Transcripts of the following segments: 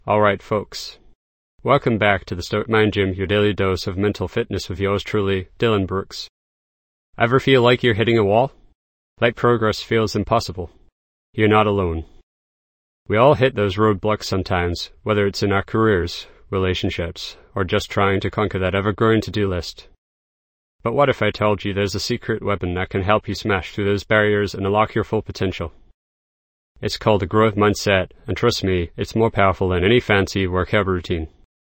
Alright folks, welcome back to the Stoic Mind Gym, your daily dose of mental fitness with yours truly, Dylan Brooks. Ever feel like you're hitting a wall? Like progress feels impossible? You're not alone. We all hit those roadblocks sometimes, whether it's in our careers, relationships, or just trying to conquer that ever-growing to-do list. But what if I told you there's a secret weapon that can help you smash through those barriers and unlock your full potential? It's called a growth mindset, and trust me, it's more powerful than any fancy workout routine.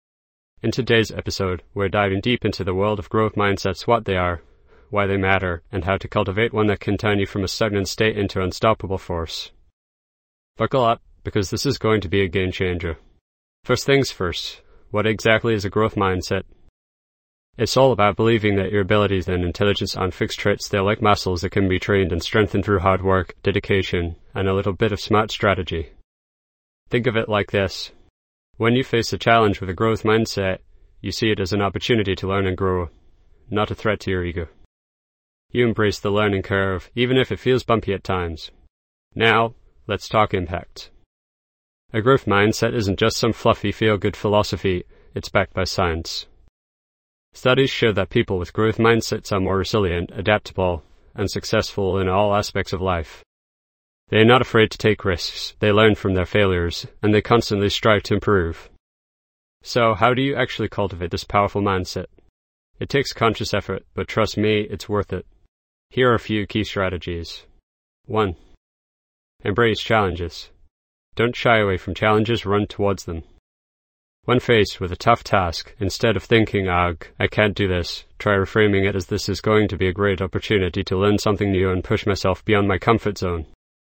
In today's episode, we're diving deep into the world of growth mindsets, what they are, why they matter, and how to cultivate one that can turn you from a stagnant state into an unstoppable force. Buckle up, because this is going to be a game changer. First things first, what exactly is a growth mindset? It's all about believing that your abilities and intelligence aren't fixed traits. They're like muscles that can be trained and strengthened through hard work, dedication, and a little bit of smart strategy. Think of it like this. When you face a challenge with a growth mindset, you see it as an opportunity to learn and grow, not a threat to your ego. You embrace the learning curve, even if it feels bumpy at times. Now, let's talk impact. A growth mindset isn't just some fluffy feel-good philosophy, it's backed by science. Studies show that people with growth mindsets are more resilient, adaptable, and successful in all aspects of life. They are not afraid to take risks, they learn from their failures, and they constantly strive to improve. So, how do you actually cultivate this powerful mindset? It takes conscious effort, but trust me, it's worth it. Here are a few key strategies. 1. Embrace challenges. Don't shy away from challenges, run towards them. When faced with a tough task, instead of thinking, ugh, I can't do this, try reframing it as this is going to be a great opportunity to learn something new and push myself beyond my comfort zone.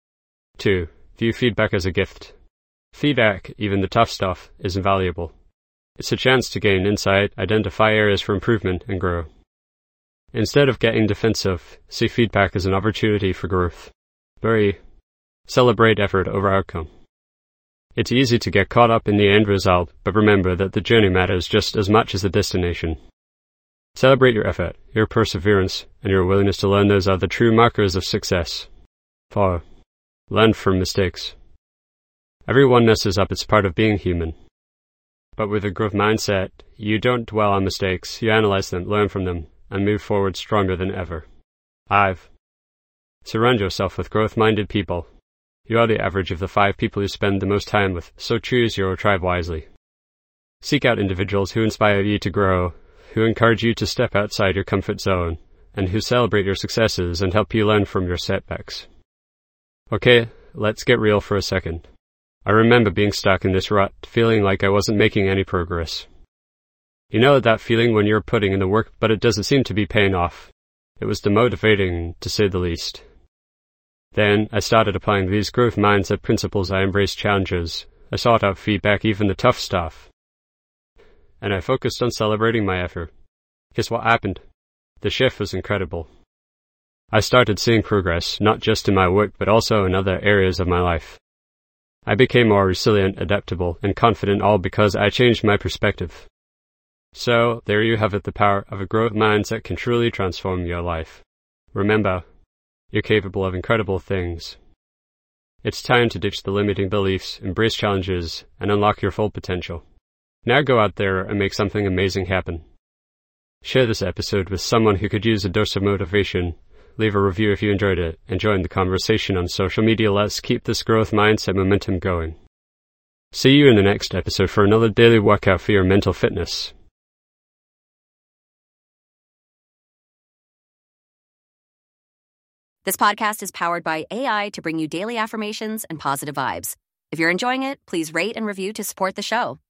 2. View feedback as a gift. Feedback, even the tough stuff, is invaluable. It's a chance to gain insight, identify areas for improvement, and grow. Instead of getting defensive, see feedback as an opportunity for growth. 3. Celebrate effort over outcome. It's easy to get caught up in the end result, but remember that the journey matters just as much as the destination. Celebrate your effort, your perseverance, and your willingness to learn. Those are the true markers of success. 4. Learn from mistakes. Everyone messes up, it's part of being human. But with a growth mindset, you don't dwell on mistakes, you analyze them, learn from them, and move forward stronger than ever. 5. Surround yourself with growth-minded people. You are the average of the 5 people you spend the most time with, so choose your tribe wisely. Seek out individuals who inspire you to grow, who encourage you to step outside your comfort zone, and who celebrate your successes and help you learn from your setbacks. Okay, let's get real for a second. I remember being stuck in this rut, feeling like I wasn't making any progress. You know that feeling when you're putting in the work, but it doesn't seem to be paying off. It was demotivating, to say the least. Then, I started applying these growth mindset principles. I embraced challenges. I sought out feedback, even the tough stuff. And I focused on celebrating my effort. Guess what happened? The shift was incredible. I started seeing progress, not just in my work, but also in other areas of my life. I became more resilient, adaptable, and confident, all because I changed my perspective. So, there you have it, the power of a growth mindset can truly transform your life. Remember, you're capable of incredible things. It's time to ditch the limiting beliefs, embrace challenges, and unlock your full potential. Now go out there and make something amazing happen. Share this episode with someone who could use a dose of motivation. Leave a review if you enjoyed it, and join the conversation on social media. Let's keep this growth mindset momentum going. See you in the next episode for another daily workout for your mental fitness. This podcast is powered by AI to bring you daily affirmations and positive vibes. If you're enjoying it, please rate and review to support the show.